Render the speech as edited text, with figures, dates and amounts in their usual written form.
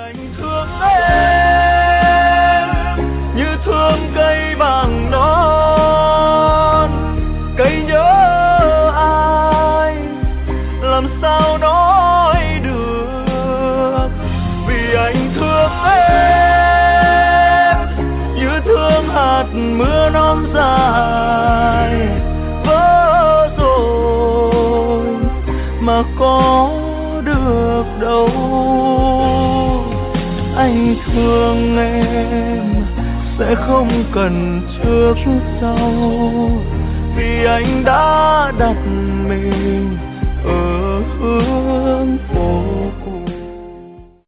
anh thương em như thương cây bằng non, cây nhớ ai làm sao nói được, vì anh thương em như thương hạt mưa non dài vỡ rồi mà có được đâu. Anh thương em sẽ không cần trước sau, vì anh đã đặt mình ở hướng phố.